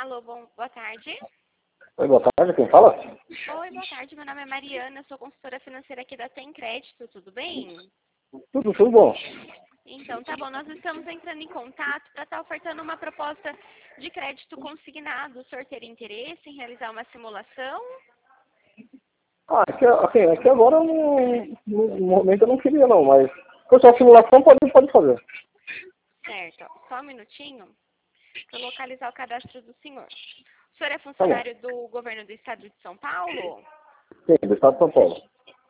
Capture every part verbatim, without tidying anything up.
Alô, bom, boa tarde. Oi, boa tarde, quem fala? Oi, boa tarde, meu nome é Mariana, sou consultora financeira aqui da Tem Crédito, tudo bem? Tudo, tudo bom. Então, tá bom, nós estamos entrando em contato para estar ofertando uma proposta de crédito consignado. O senhor teria interesse em realizar uma simulação? Ah, aqui, assim, aqui agora, no, no momento eu não queria não, mas se for simulação, pode, pode fazer. Certo, ó, só um minutinho para localizar o cadastro do senhor. O senhor é Tá bom. funcionário do governo do estado de São Paulo? Sim, do estado de São Paulo.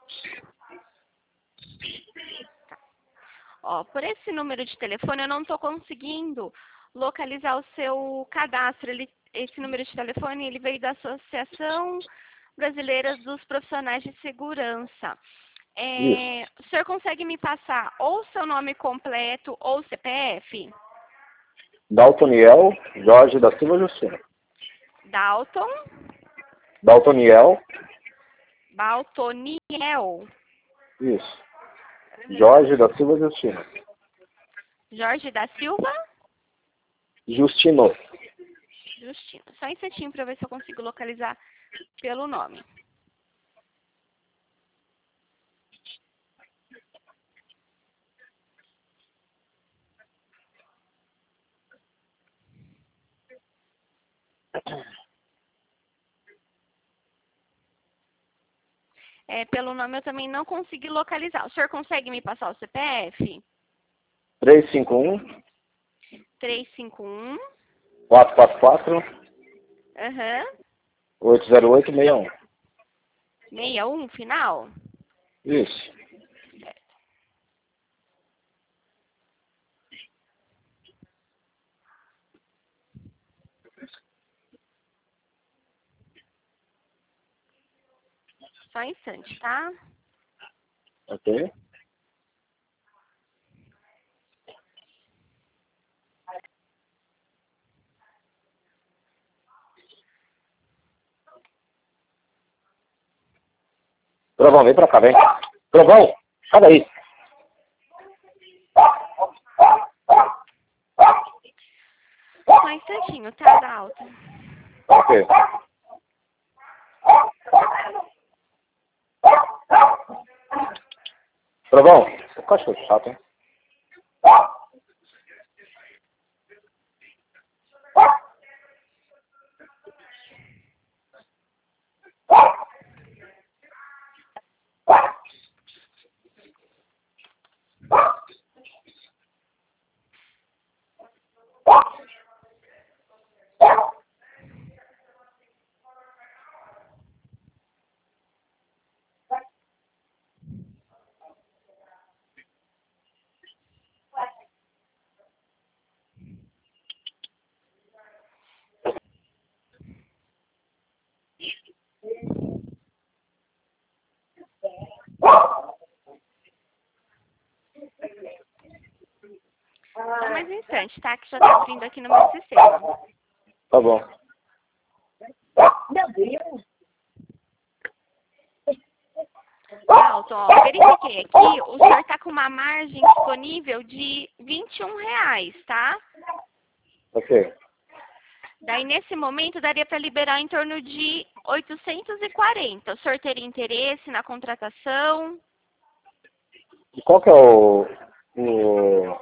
Ó, por esse número de telefone eu não estou conseguindo localizar o seu cadastro. Ele, esse número de telefone ele veio da Associação Brasileira dos Profissionais de Segurança. É, o senhor consegue me passar ou seu nome completo ou C P F? Daltoniel Jorge da Silva Justina. Dalton Daltoniel, Baltoniel isso. Jorge da Silva Justina. Jorge da Silva Justino. Justino. Só um instantinho para ver se eu consigo localizar pelo nome. É, pelo nome eu também não consegui localizar. O senhor consegue me passar o C P F? três cinco um, três cinco um, quatro quatro quatro, aham, oito zero oito seis um. sessenta e um final? Isso. Só um instante, tá? Ok. Trovão, vem pra cá, vem. Trovão, sai daí. Só um instantinho, tá, Dalton? Ok. Trovão, o cachorro chato, hein? Só mais um instante, tá? Que já tá abrindo aqui no meu sistema. Tá bom. Dalton, ó, verifiquei aqui, o senhor tá com uma margem disponível de vinte e um reais, tá? Ok. Daí, nesse momento, daria para liberar em torno de oitocentos e quarenta. O senhor teria interesse na contratação? E qual que é o... o...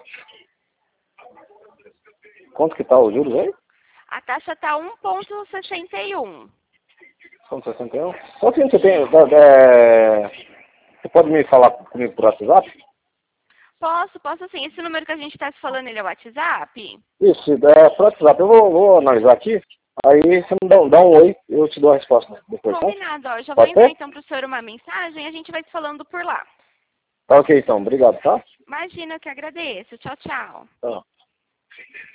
Quanto que tá os juros aí? A taxa tá um vírgula sessenta e um. São sessenta e um? Qual que você tem? É... Você pode me falar comigo por WhatsApp? Posso, posso sim. Esse número que a gente está se falando, ele é o WhatsApp? Isso, é por WhatsApp. Eu vou, vou analisar aqui. Aí você me dá, um- dá um oi, eu te dou a resposta depois, tá? Combinado, ó. Eu já vou Pode enviar ser? então para o senhor uma mensagem e a gente vai se falando por lá. Tá ok então, obrigado, tá? Imagina, eu que agradeço. Tchau, tchau. Tá.